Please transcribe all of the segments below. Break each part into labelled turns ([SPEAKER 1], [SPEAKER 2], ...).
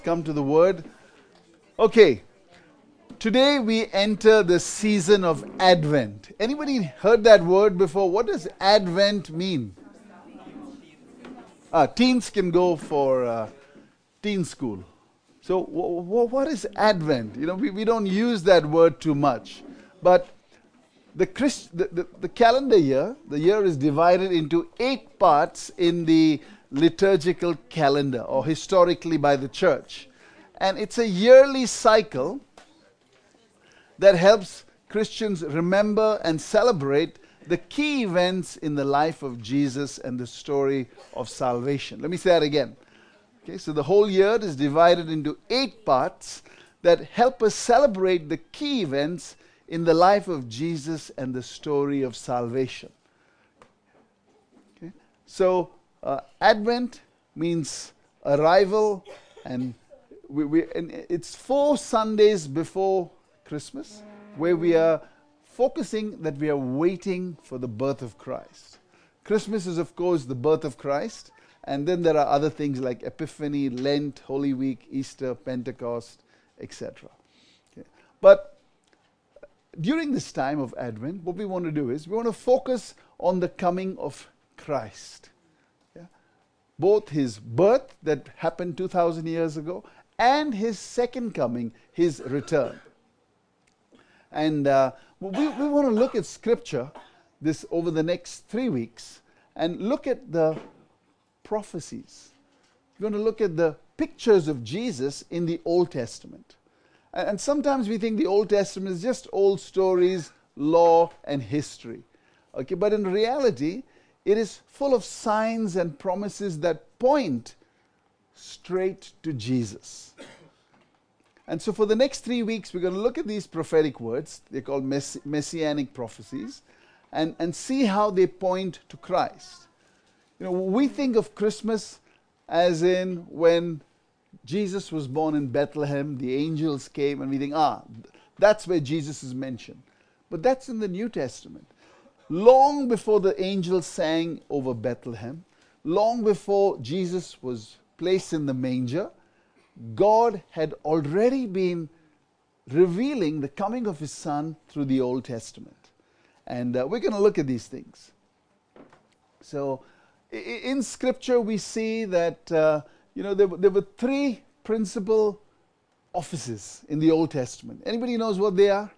[SPEAKER 1] Come to the Word. Okay, today we enter the season of Advent. Anybody heard that word before? What does Advent mean? Teens can go for teen school. So, what is Advent? We don't use that word too much. But the calendar year, the year is divided into 8 parts in the liturgical calendar, or historically by the church. And it's a yearly cycle that helps Christians remember and celebrate the key events in the life of Jesus and the story of salvation. Let me say that again. Okay, so the whole year is divided into 8 parts that help us celebrate the key events in the life of Jesus and the story of salvation. Okay? So Advent means arrival, and and it's 4 Sundays before Christmas, where we are focusing that we are waiting for the birth of Christ. Christmas is, of course, the birth of Christ, and then there are other things like Epiphany, Lent, Holy Week, Easter, Pentecost, etc. Okay. But during this time of Advent, what we want to do is we want to focus on the coming of Christ. Yeah? Both his birth that happened 2,000 years ago and his second coming, his return. And we want to look at Scripture this over the next 3 weeks and look at the prophecies. We're going to look at the pictures of Jesus in the Old Testament. And sometimes we think the Old Testament is just old stories, law, and history. Okay, but in reality, it is full of signs and promises that point straight to Jesus. And so for the next 3 weeks, we're going to look at these prophetic words. They're called messianic prophecies, and see how they point to Christ. We think of Christmas as in when Jesus was born in Bethlehem, the angels came, and we think, that's where Jesus is mentioned. But that's in the New Testament. Long before the angels sang over Bethlehem, long before Jesus was placed in the manger, God had already been revealing the coming of his Son through the Old Testament. And we're going to look at these things. So, in Scripture, we see that there were 3 principal offices in the Old Testament. Anybody knows what they are?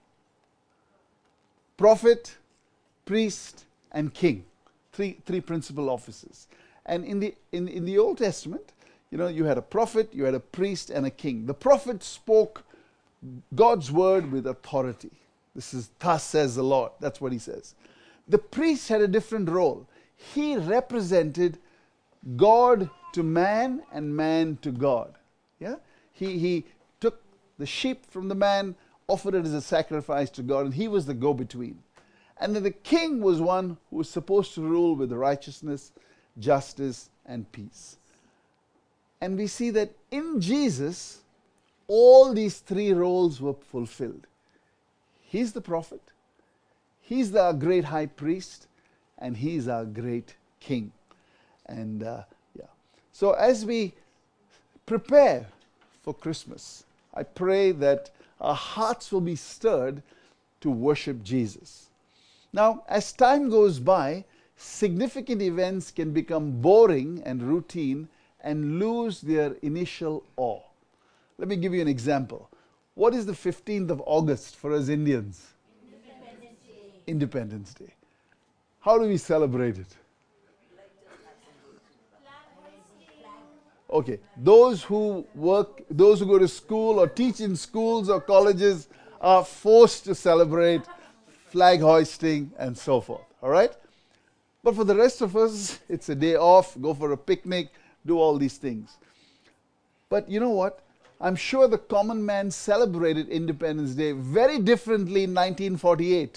[SPEAKER 1] Prophet, priest, and king. Three principal offices. And in the Old Testament, you had a prophet, you had a priest, and a king. The prophet spoke God's word with authority. This is, thus says the Lord. That's what he says. The priest had a different role. He represented God to man and man to God. Yeah? He took the sheep from the man, offered it as a sacrifice to God, and he was the go-between. And then the king was one who was supposed to rule with righteousness, justice, and peace. And we see that in Jesus, all these 3 roles were fulfilled. He's the prophet, he's the great high priest, and he's our great king. And so as we prepare for Christmas, I pray that our hearts will be stirred to worship Jesus. Now, as time goes by, significant events can become boring and routine and lose their initial awe. Let me give you an example. What is the 15th of August for us Indians?
[SPEAKER 2] Independence Day.
[SPEAKER 1] Independence Day. How do we celebrate it? Okay, those who go to school or teach in schools or colleges are forced to celebrate flag hoisting and so forth, all right? But for the rest of us, it's a day off, go for a picnic, do all these things. But you know what? I'm sure the common man celebrated Independence Day very differently in 1948.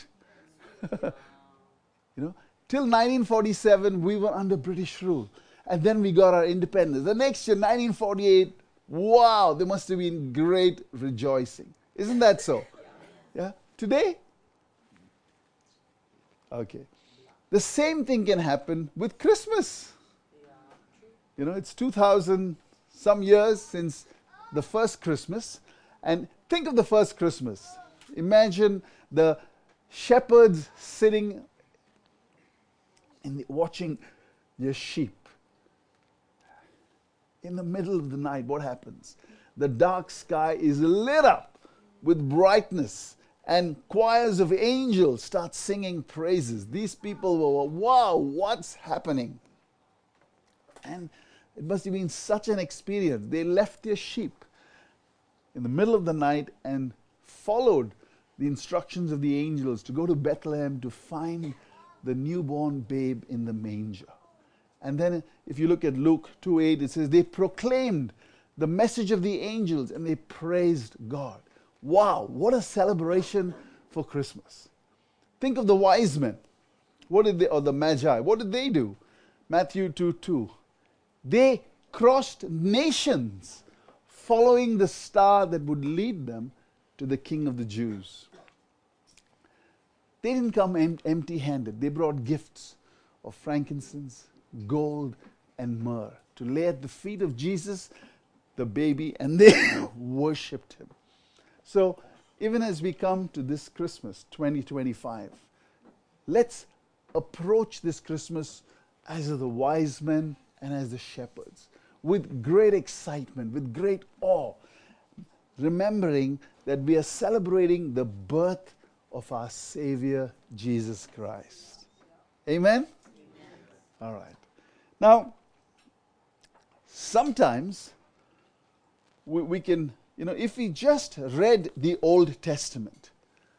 [SPEAKER 1] Till 1947, we were under British rule. And then we got our independence. The next year, 1948, wow, there must have been great rejoicing. Isn't that so? Yeah? Today? Okay. The same thing can happen with Christmas. It's 2000 some years since the first Christmas. And think of the first Christmas. Imagine the shepherds sitting watching their sheep. In the middle of the night, what happens? The dark sky is lit up with brightness, and choirs of angels start singing praises. These people were, wow, what's happening? And it must have been such an experience. They left their sheep in the middle of the night and followed the instructions of the angels to go to Bethlehem to find the newborn babe in the manger. And then if you look at Luke 2:8, it says they proclaimed the message of the angels and they praised God. Wow, what a celebration for Christmas. Think of the wise men. Or the Magi, what did they do? Matthew 2:2. They crossed nations following the star that would lead them to the King of the Jews. They didn't come empty-handed. They brought gifts of frankincense, gold, and myrrh to lay at the feet of Jesus, the baby, and they worshipped him. So, even as we come to this Christmas, 2025, let's approach this Christmas as the wise men and as the shepherds, with great excitement, with great awe, remembering that we are celebrating the birth of our Savior, Jesus Christ. Amen? All right. Now, sometimes we can, if we just read the Old Testament,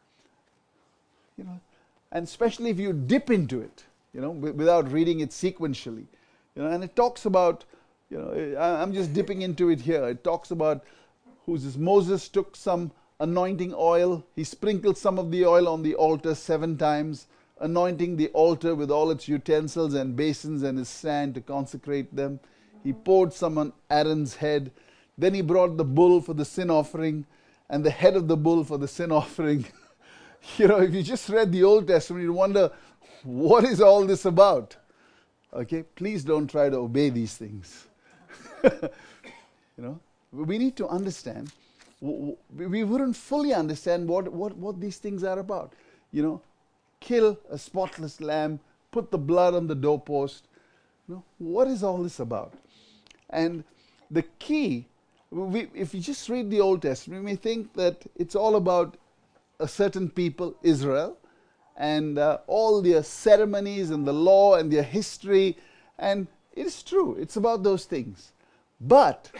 [SPEAKER 1] and especially if you dip into it, without reading it sequentially, and it talks about, I'm just dipping into it here. It talks about Moses took some anointing oil. He sprinkled some of the oil on the altar 7 times, anointing the altar with all its utensils and basins and his sand to consecrate them. He poured some on Aaron's head. Then he brought the bull for the sin offering and the head of the bull for the sin offering. If you just read the Old Testament, you wonder, what is all this about? Okay, please don't try to obey these things. We need to understand. We wouldn't fully understand what these things are about. Kill a spotless lamb, put the blood on the doorpost. What is all this about? And the key, if you just read the Old Testament, we may think that it's all about a certain people, Israel, and all their ceremonies and the law and their history. And it is true, it's about those things. But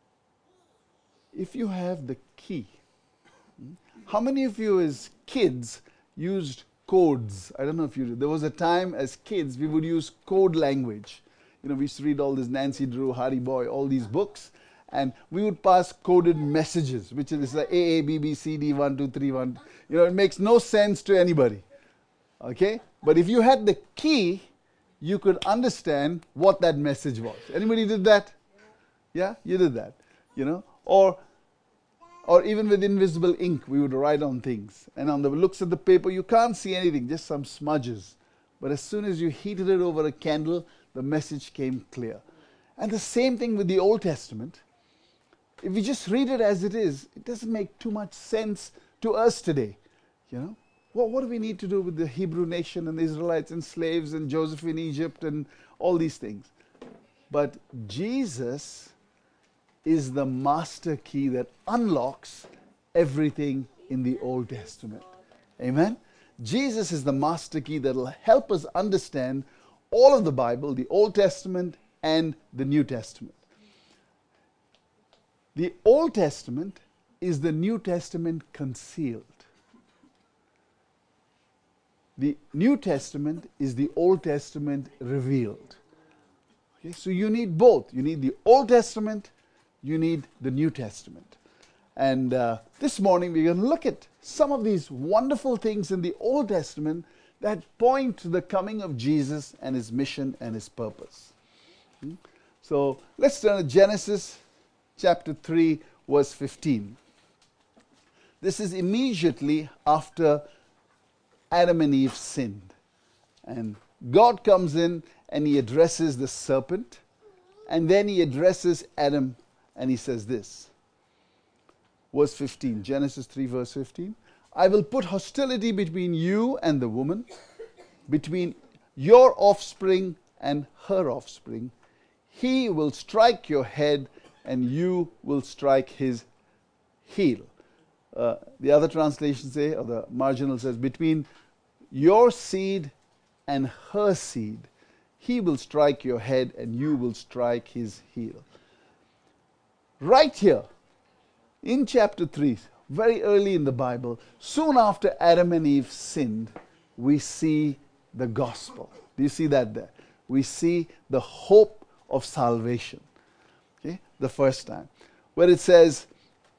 [SPEAKER 1] if you have the key, how many of you as kids used codes? I don't know if you did. There was a time as kids we would use code language. We used to read all this Nancy Drew, Hardy Boy, all these books, and we would pass coded messages, which is like A, B, B, C, D, 1, 2, 3, 1. It makes no sense to anybody. Okay? But if you had the key, you could understand what that message was. Anybody did that? Yeah? You did that. Or even with invisible ink, we would write on things. And on the looks of the paper, you can't see anything, just some smudges. But as soon as you heated it over a candle, the message came clear. And the same thing with the Old Testament. If you just read it as it is, it doesn't make too much sense to us today. What do we need to do with the Hebrew nation and the Israelites and slaves and Joseph in Egypt and all these things? But Jesus is the master key that unlocks everything in the Old Testament. Amen? Jesus is the master key that will help us understand all of the Bible, the Old Testament and the New Testament. The Old Testament is the New Testament concealed. The New Testament is the Old Testament revealed. Okay, so you need both. You need the Old Testament, you need the New Testament. And this morning we're going to look at some of these wonderful things in the Old Testament that point to the coming of Jesus and his mission and his purpose. So let's turn to Genesis chapter 3, verse 15. This is immediately after Adam and Eve sinned. And God comes in and he addresses the serpent. And then he addresses Adam and he says this. verse 15. Genesis 3, verse 15. I will put hostility between you and the woman, between your offspring and her offspring. He will strike your head, and you will strike his heel. The other translations say, or the marginal says, between your seed and her seed, he will strike your head, and you will strike his heel. Right here, in chapter 3, very early in the Bible, soon after Adam and Eve sinned, we see the gospel. Do you see that there? We see the hope of salvation. Okay? The first time. Where it says,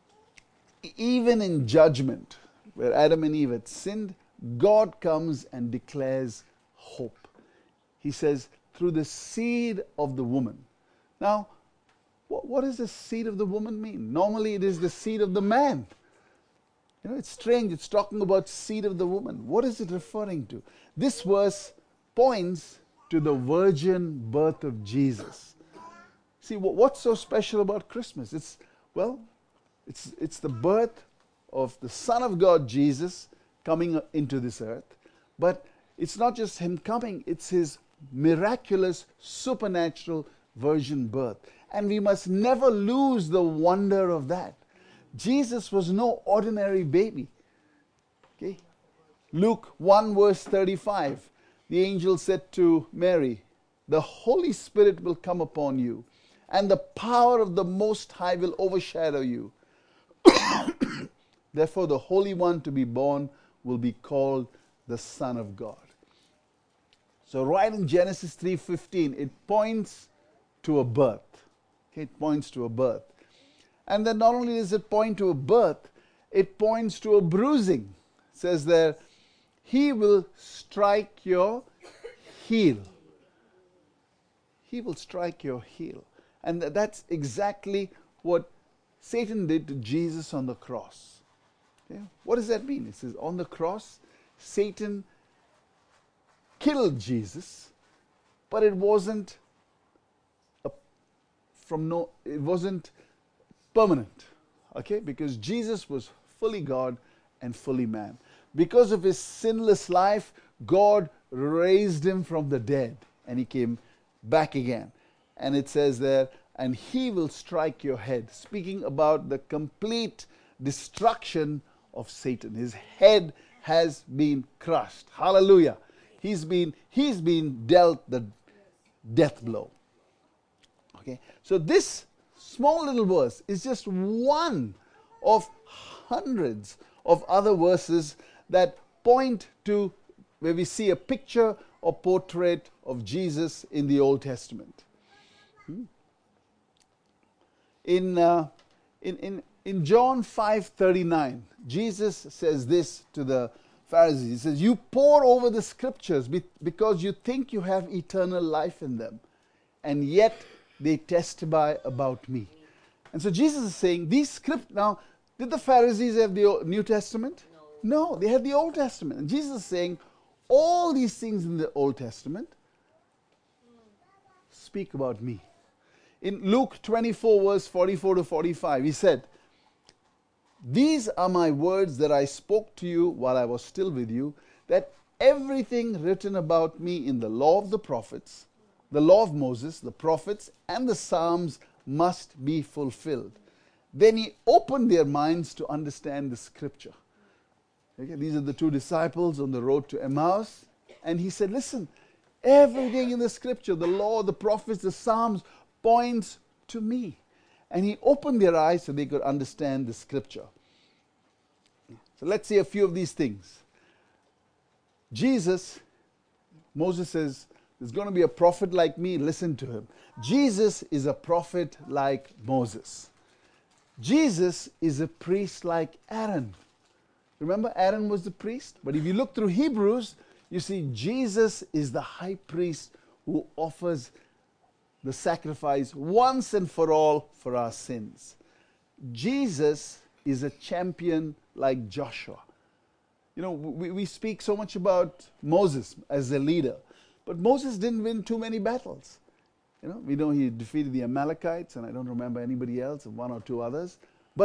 [SPEAKER 1] even in judgment, where Adam and Eve had sinned, God comes and declares hope. He says, through the seed of the woman. Now, what does the seed of the woman mean? Normally it is the seed of the man. You know, it's strange. It's talking about seed of the woman. What is it referring to? This verse points to the virgin birth of Jesus. See, what's so special about Christmas? It's the birth of the Son of God, Jesus, coming into this earth. But it's not just him coming, it's his miraculous, supernatural virgin birth. And we must never lose the wonder of that. Jesus was no ordinary baby. Okay? Luke 1 verse 35, the angel said to Mary, the Holy Spirit will come upon you, and the power of the Most High will overshadow you. Therefore, the Holy One to be born will be called the Son of God. So right in Genesis 3:15, it points to a birth. Okay, it points to a birth. And then not only does it point to a birth, it points to a bruising. It says there, he will strike your heel. He will strike your heel. And that's exactly what Satan did to Jesus on the cross. Okay? What does that mean? It says on the cross, Satan killed Jesus, but it wasn't permanent. Okay? Because Jesus was fully God and fully man. Because of his sinless life, God raised him from the dead, and he came back again. And it says there, and he will strike your head, speaking about the complete destruction of Satan. His head has been crushed. Hallelujah. He's been dealt the death blow. Okay? So this small little verse is just one of hundreds of other verses that point to where we see a picture or portrait of Jesus in the Old Testament. In John 5:39, Jesus says this to the Pharisees. He says, you pore over the scriptures because you think you have eternal life in them, and yet they testify about me. And so Jesus is saying, these scriptures, now, did the Pharisees have the New Testament? No, they had the Old Testament. And Jesus is saying, all these things in the Old Testament speak about me. In Luke 24, verse 44 to 45, he said, these are my words that I spoke to you while I was still with you, that everything written about me in the law of the prophets, the law of Moses, the prophets, and the Psalms must be fulfilled. Then he opened their minds to understand the scripture. Okay, these are the two disciples on the road to Emmaus. And he said, listen, everything in the scripture, the law, the prophets, the Psalms, points to me. And he opened their eyes so they could understand the scripture. So let's see a few of these things. Jesus, Moses says, there's going to be a prophet like me, listen to him. Jesus is a prophet like Moses. Jesus is a priest like Aaron. Remember, Aaron was the priest? But if you look through Hebrews, you see Jesus is the high priest who offers the sacrifice once and for all for our sins. Jesus is a champion like Joshua. You know, we speak so much about Moses as a leader, but Moses didn't win too many battles. You know, we know he defeated the Amalekites, and I don't remember anybody else, one or two others. But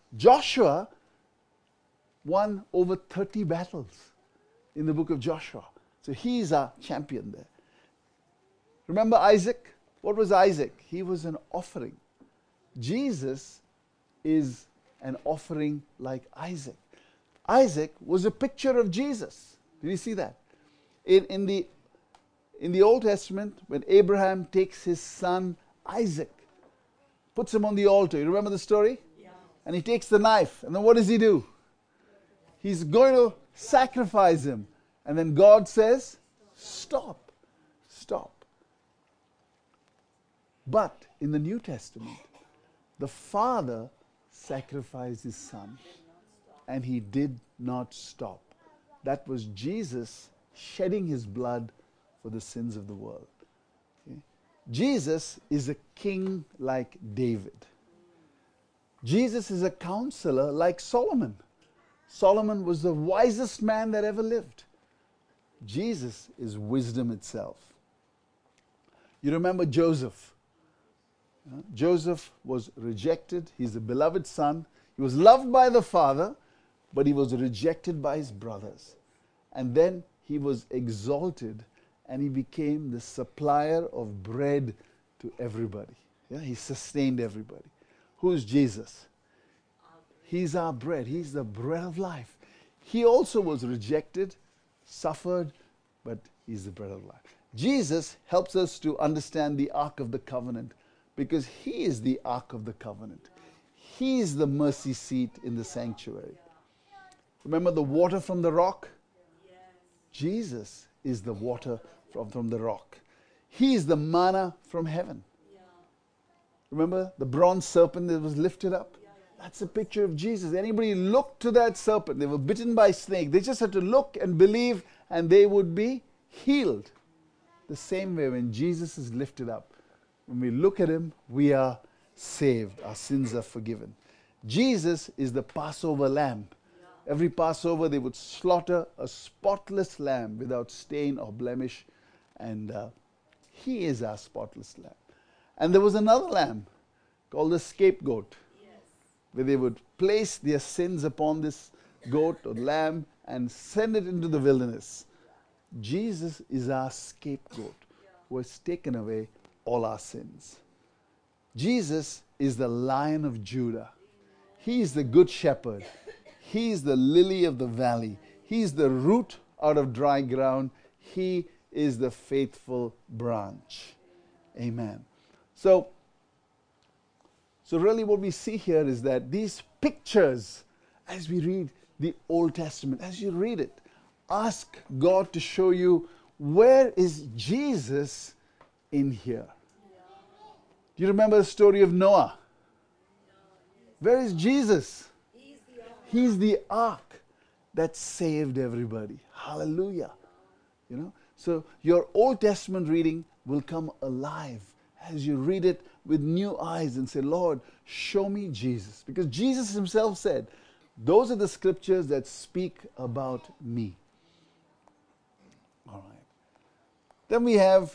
[SPEAKER 1] Joshua won over 30 battles in the book of Joshua. So he's our champion there. Remember Isaac? What was Isaac? He was an offering. Jesus is an offering like Isaac. Isaac was a picture of Jesus. Did you see that? In the Old Testament, when Abraham takes his son Isaac, puts him on the altar. You remember the story? Yeah. And he takes the knife. And then what does he do? He's going to sacrifice him. And then God says, stop. Stop. But in the New Testament, the Father sacrificed his Son. And he did not stop. That was Jesus shedding his blood for the sins of the world. Okay? Jesus is a king like David. Jesus is a counselor like Solomon. Solomon was the wisest man that ever lived. Jesus is wisdom itself. You remember Joseph. Joseph was rejected. He's a beloved son. He was loved by the father, but he was rejected by his brothers. And then he was exalted and he became the supplier of bread to everybody. Yeah, he sustained everybody. Who is Jesus? He's our bread. He's the bread of life. He also was rejected, suffered, but he's the bread of life. Jesus helps us to understand the Ark of the Covenant because he is the Ark of the Covenant. He is the mercy seat in the sanctuary. Remember the water from the rock? Jesus is the water from the rock. He is the manna from heaven. Remember the bronze serpent that was lifted up? That's a picture of Jesus. Anybody looked to that serpent, they were bitten by a snake. They just had to look and believe and they would be healed. The same way when Jesus is lifted up, when we look at him, we are saved. Our sins are forgiven. Jesus is the Passover lamb. Every Passover they would slaughter a spotless lamb without stain or blemish. And he is our spotless lamb. And there was another lamb called the scapegoat, where they would place their sins upon this goat or lamb and send it into the wilderness. Jesus is our scapegoat who has taken away all our sins. Jesus is the Lion of Judah. He is the good shepherd. He is the lily of the valley. He is the root out of dry ground. He is the faithful branch. Amen. So really what we see here is that these pictures, as we read the Old Testament, as you read it, ask God to show you, where is Jesus in here? Do you remember the story of Noah? Where is Jesus? He's the ark that saved everybody. Hallelujah. You know, so your Old Testament reading will come alive as you read it with new eyes and say, Lord, show me Jesus. Because Jesus himself said, those are the scriptures that speak about me. All right. Then we have,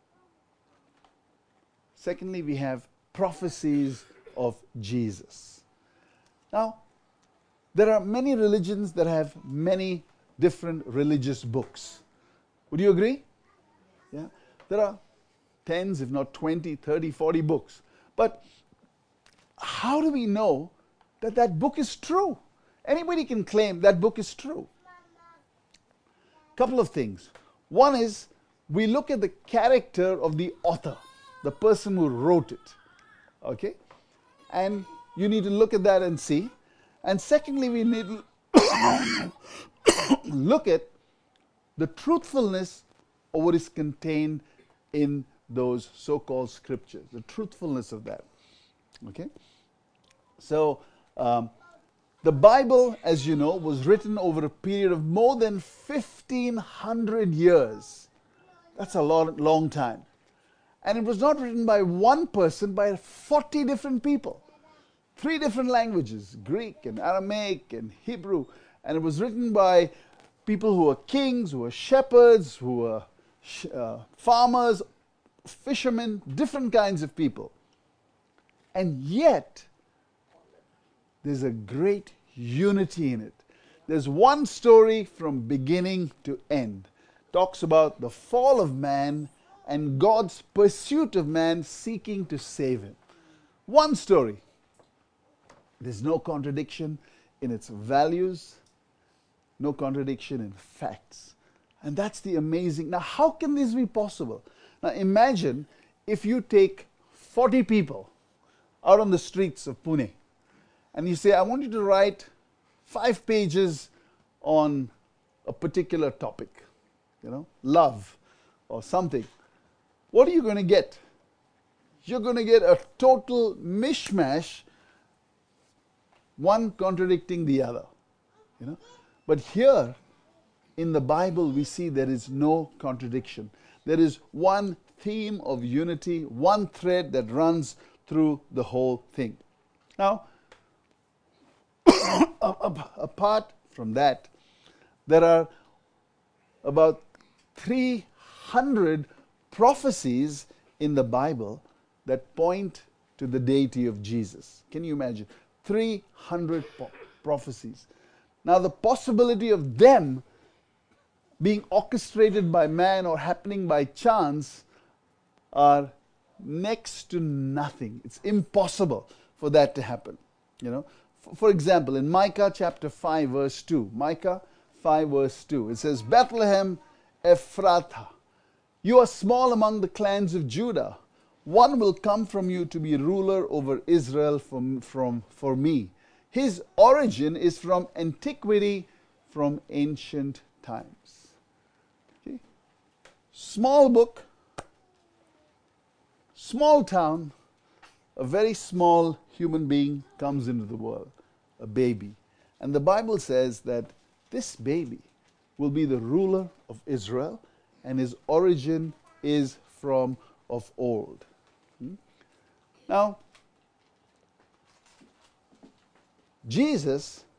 [SPEAKER 1] secondly, we have prophecies of Jesus. Now, there are many religions that have many different religious books. Would you agree? Yeah. There are tens, if not 20, 30, 40 books. But how do we know that that book is true? Anybody can claim that book is true. Couple of things. One is, we look at the character of the author, the person who wrote it. Okay? And you need to look at that and see. And secondly, we need to look at the truthfulness of what is contained in those so-called scriptures, the truthfulness of that. Okay? So, the Bible, as you know, was written over a period of more than 1,500 years. That's a long time. And it was not written by one person, by 40 different people. 3 different languages, Greek and Aramaic and Hebrew. And it was written by people who were kings, who were shepherds, who were farmers, fishermen, different kinds of people. And yet, there's a great unity in it. There's one story from beginning to end. Talks about the fall of man and God's pursuit of man seeking to save him. One story. There's no contradiction in its values, no contradiction in facts. And that's the amazing. Now, how can this be possible? Now, imagine if you take 40 people out on the streets of Pune and you say, I want you to write 5 pages on a particular topic, love or something. What are you going to get? You're going to get a total mishmash, one contradicting the other. But here in the Bible we see there is no contradiction. There is one theme of unity, one thread that runs through the whole thing. Now, apart from that, there are about 300 prophecies in the Bible that point to the deity of Jesus. Can you imagine? 300 prophecies. Now, the possibility of them being orchestrated by man or happening by chance are next to nothing. It's impossible for that to happen. For example, in Micah chapter 5 verse 2, Micah 5 verse 2, it says, Bethlehem Ephrathah, you are small among the clans of Judah. One will come from you to be ruler over Israel for me. His origin is from antiquity, from ancient times. Okay? Small book, small town, a very small human being comes into the world, a baby. And the Bible says that this baby will be the ruler of Israel, and his origin is from of old. Now, Jesus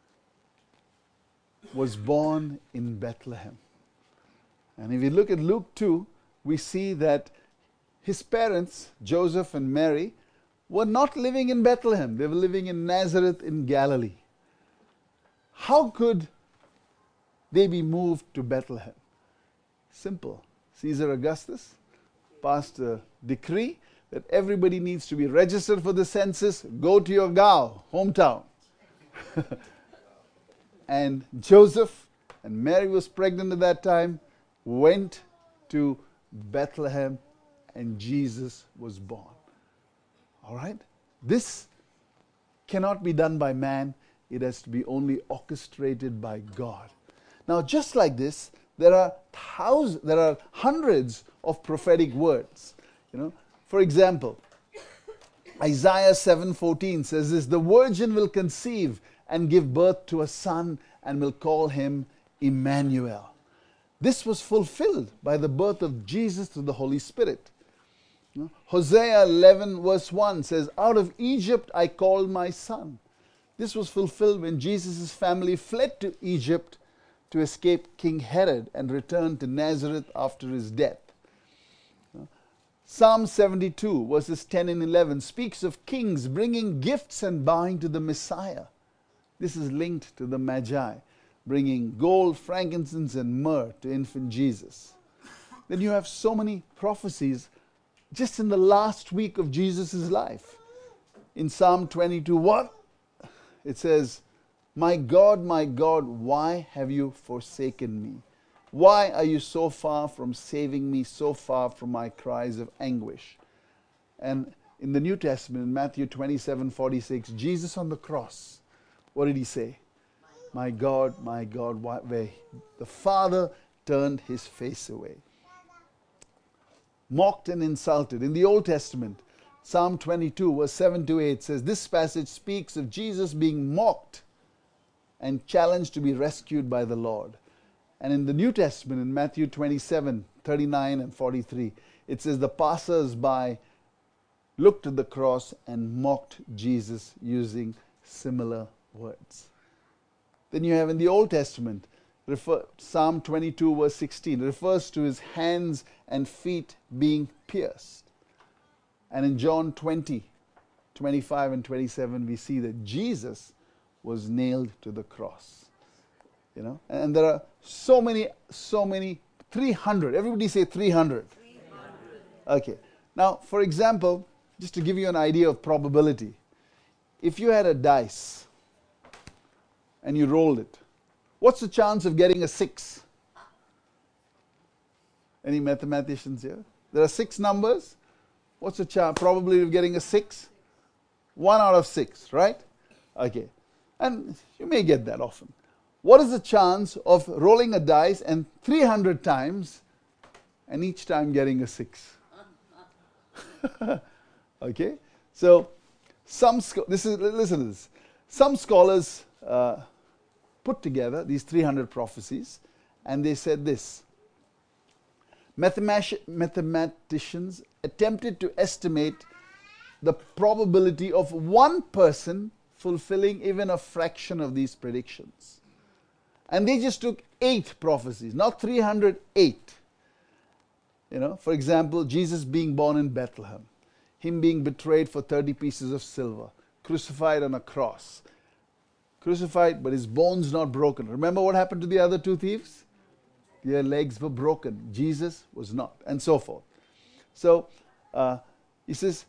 [SPEAKER 1] was born in Bethlehem. And if you look at Luke 2, we see that his parents, Joseph and Mary, were not living in Bethlehem. They were living in Nazareth in Galilee. How could they be moved to Bethlehem? Simple. Caesar Augustus passed a decree that everybody needs to be registered for the census. Go to your Gao, hometown. And Joseph and Mary was pregnant at that time, went to Bethlehem, and Jesus was born. All right? This cannot be done by man. It has to be only orchestrated by God. Now, just like this, there are hundreds of prophetic words. For example, Isaiah 7:14 says this, the virgin will conceive and give birth to a son and will call him Emmanuel. This was fulfilled by the birth of Jesus through the Holy Spirit. Hosea 11 verse 1 says, out of Egypt I called my son. This was fulfilled when Jesus' family fled to Egypt to escape King Herod and returned to Nazareth after his death. Psalm 72 verses 10 and 11 speaks of kings bringing gifts and bowing to the Messiah. This is linked to the Magi, bringing gold, frankincense, and myrrh to infant Jesus. Then you have so many prophecies just in the last week of Jesus' life. In Psalm 22:1, it says, my God, why have you forsaken me? Why are you so far from saving me, so far from my cries of anguish? And in the New Testament, in Matthew 27:46, Jesus on the cross, what did he say? My God, why? The Father turned his face away. Mocked and insulted. In the Old Testament, Psalm 22 verse 7 to 8 says, this passage speaks of Jesus being mocked and challenged to be rescued by the Lord. And in the New Testament, in Matthew 27:39 and 43, it says the passers-by looked at the cross and mocked Jesus using similar words. Then you have in the Old Testament, Psalm 22 verse 16 refers to his hands and feet being pierced. And in John 20 25 and 27, we see that Jesus was nailed to the cross. You know, and there are so many, 300. Everybody say 300. 300. Okay. Now, for example, just to give you an idea of probability, if you had a dice and you rolled it, what's the chance of getting a 6? Any mathematicians here? There are 6 numbers. What's the probability of getting a 6? 1 out of 6, right? Okay. And you may get that often. What is the chance of rolling a dice and 300 times and each time getting a 6? Okay? So, listen to this. Some scholars put together these 300 prophecies and they said this. Mathematicians attempted to estimate the probability of one person fulfilling even a fraction of these predictions. And they just took 8 prophecies, not 308. You know, for example, Jesus being born in Bethlehem, him being betrayed for 30 pieces of silver, crucified on a cross. Crucified, but his bones not broken. Remember what happened to the other 2 thieves? Their legs were broken. Jesus was not, and so forth. So, he says,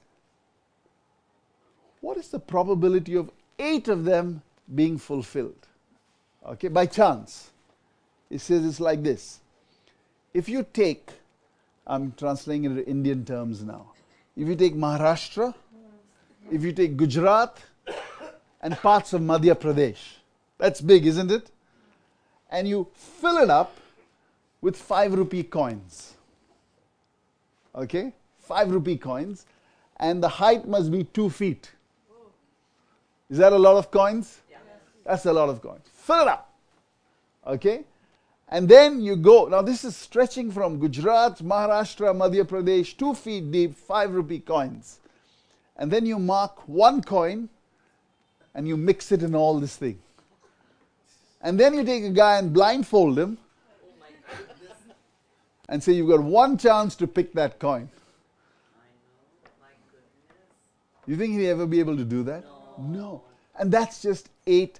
[SPEAKER 1] what is the probability of 8 of them being fulfilled? Okay, by chance. It says it's like this. If you take, I'm translating it into Indian terms now. If you take Maharashtra, if you take Gujarat, and parts of Madhya Pradesh, that's big, isn't it? And you fill it up with 5 rupee coins. Okay? 5 rupee coins. And the height must be 2 feet. Is that a lot of coins? Yeah. That's a lot of coins. Fill it up. Okay? And then you go. Now this is stretching from Gujarat, Maharashtra, Madhya Pradesh, 2 feet deep, 5 rupee coins. And then you mark 1 coin and you mix it in all this thing. And then you take a guy and blindfold him and say you've got 1 chance to pick that coin. You think he'll ever be able to do that? No. And that's just 8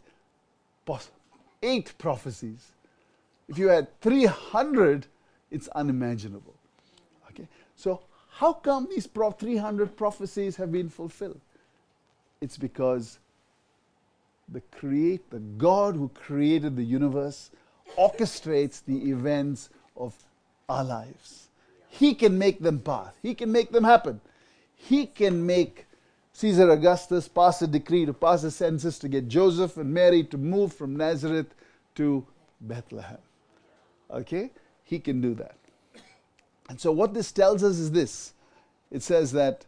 [SPEAKER 1] prophecies. If you had 300, it's unimaginable. Okay? So how come these 300 prophecies have been fulfilled? It's because the God who created the universe orchestrates the events of our lives. He can make them pass. He can make them happen. He can make Caesar Augustus pass a decree to pass a census to get Joseph and Mary to move from Nazareth to Bethlehem. Okay? He can do that. And so what this tells us is this. It says that,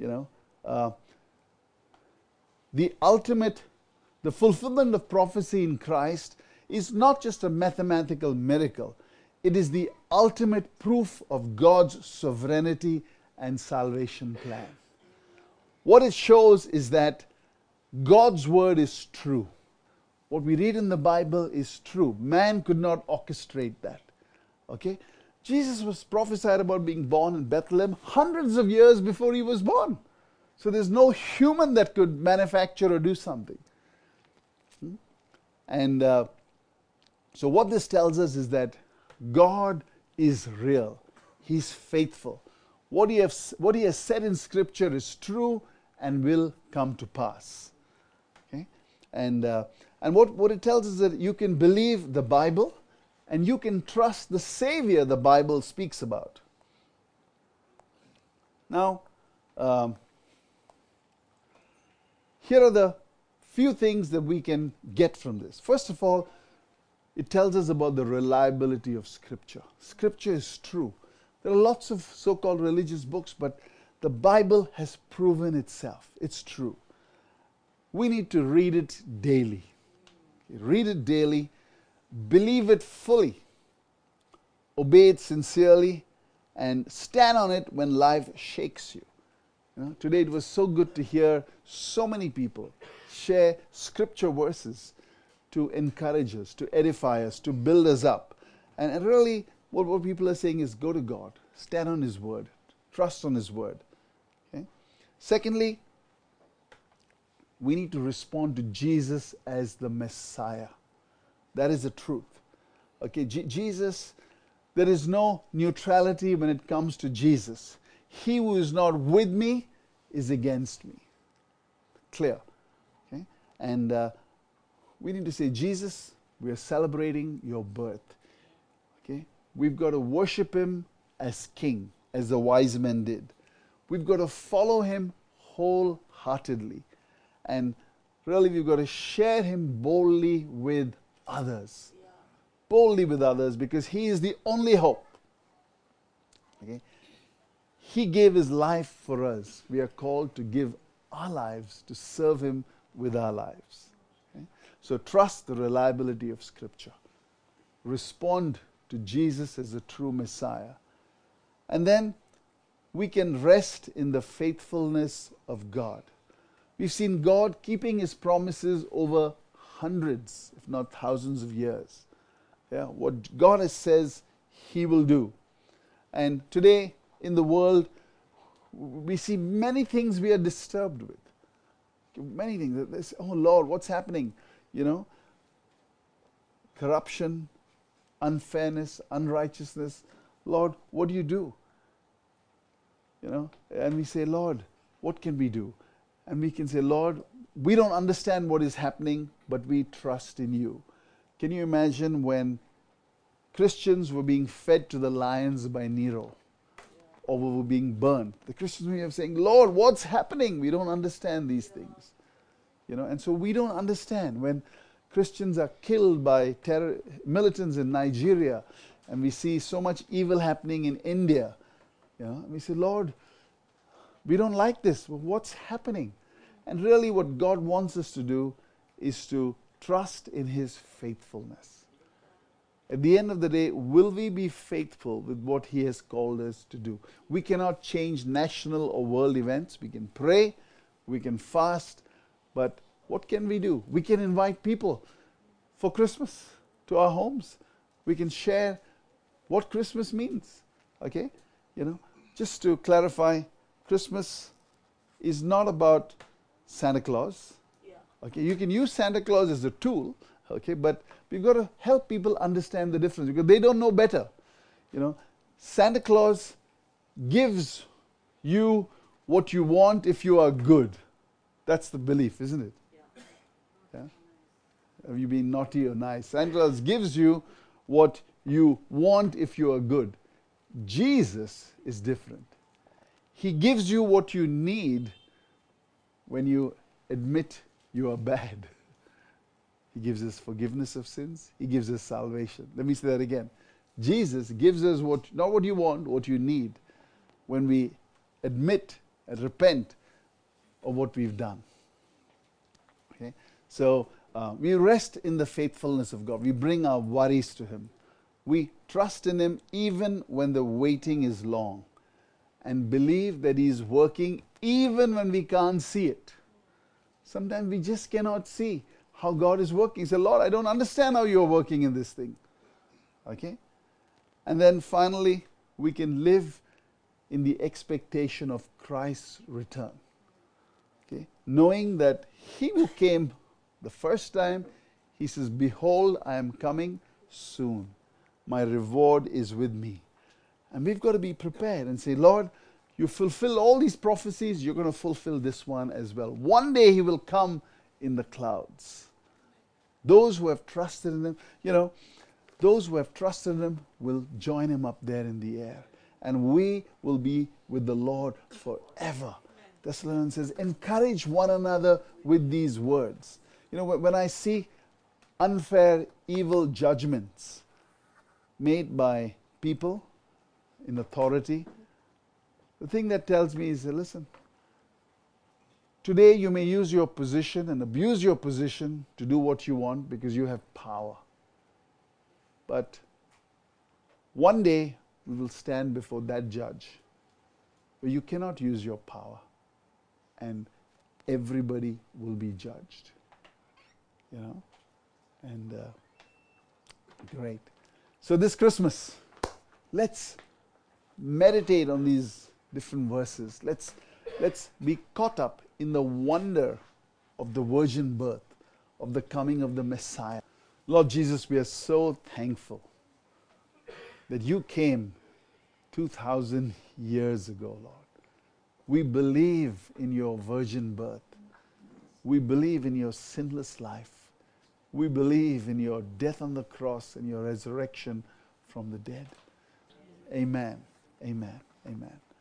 [SPEAKER 1] the fulfillment of prophecy in Christ is not just a mathematical miracle. It is the ultimate proof of God's sovereignty and salvation plan. What it shows is that God's word is true. What we read in the Bible is true. Man could not orchestrate that. Okay? Jesus was prophesied about being born in Bethlehem hundreds of years before he was born. So there's no human that could manufacture or do something. And so what this tells us is that God is real. He's faithful. What he has said in Scripture is true and will come to pass. Okay? And what it tells us is that you can believe the Bible and you can trust the Savior the Bible speaks about. Now, here are the few things that we can get from this. First of all, it tells us about the reliability of Scripture. Scripture is true. There are lots of so-called religious books, but the Bible has proven itself. It's true. We need to read it daily. Read it daily. Believe it fully. Obey it sincerely. And stand on it when life shakes you. Today it was so good to hear so many people share scripture verses to encourage us, to edify us, to build us up. And really, what people are saying is go to God, stand on His word, trust on His word. Okay? Secondly, We need to respond to Jesus as the Messiah. That is the truth. Okay, Jesus, there is no neutrality when it comes to Jesus. He who is not with me is against me. Clear. Okay? And we need to say, Jesus, we are celebrating your birth. Okay? We've got to worship him as king, as the wise men did. We've got to follow him wholeheartedly. And really, we've got to share him boldly with others. Yeah. Boldly with others, because he is the only hope. Okay? He gave his life for us. We are called to give our lives, to serve him with our lives. Okay? So trust the reliability of Scripture. Respond to Jesus as the true Messiah. And then we can rest in the faithfulness of God. We've seen God keeping his promises over hundreds, if not thousands of years. Yeah, what God says, he will do. And today in the world, we see many things we are disturbed with. Many things. Oh Lord, what's happening? You know, corruption, unfairness, unrighteousness. Lord, what do you do? You know, and we say, Lord, what can we do? And we can say, Lord, we don't understand what is happening, but we trust in you. Can you imagine when Christians were being fed to the lions by Nero, or were being burned? The Christians were saying, Lord, what's happening? We don't understand these things. You know, and so we don't understand when Christians are killed by terror militants in Nigeria, and we see so much evil happening in India. You know, and we say, Lord, we don't like this. What's happening? And really what God wants us to do is to trust in his faithfulness. At the end of the day, will we be faithful with what he has called us to do? We cannot change national or world events. We can pray, we can fast, but what can we do? We can invite people for Christmas to our homes. We can share what Christmas means. Okay? You know, just to clarify, Christmas is not about Santa Claus. Yeah. Okay, you can use Santa Claus as a tool, okay, but we've got to help people understand the difference because they don't know better. You know, Santa Claus gives you what you want if you are good. That's the belief, isn't it? Yeah. Have you been naughty or nice? Santa Claus gives you what you want if you are good. Jesus is different. He gives you what you need when you admit you are bad. He gives us forgiveness of sins. He gives us salvation. Let me say that again. Jesus gives us not what you want, what you need when we admit and repent of what we've done. Okay? So we rest in the faithfulness of God. We bring our worries to him. We trust in him even when the waiting is long, and believe that he is working even when we can't see it. Sometimes we just cannot see how God is working. Say, Lord, I don't understand how you're working in this thing. Okay? And then finally, we can live in the expectation of Christ's return. Okay? Knowing that he who came the first time, he says, behold, I am coming soon. My reward is with me. And we've got to be prepared and say, Lord, you fulfill all these prophecies, you're going to fulfill this one as well. One day he will come in the clouds. Those who have trusted in him, you know, those who have trusted in him will join him up there in the air. And we will be with the Lord forever. Thessalonians says, encourage one another with these words. You know, when I see unfair, evil judgments made by people in authority, the thing that tells me is, listen, today you may use your position and abuse your position to do what you want because you have power. But one day we will stand before that judge where you cannot use your power and everybody will be judged. You know? And great. So this Christmas, let's meditate on these different verses. Let's be caught up in the wonder of the virgin birth, of the coming of the Messiah. Lord Jesus, we are so thankful that you came 2,000 years ago, Lord. We believe in your virgin birth. We believe in your sinless life. We believe in your death on the cross and your resurrection from the dead. Amen. Amen. Amen.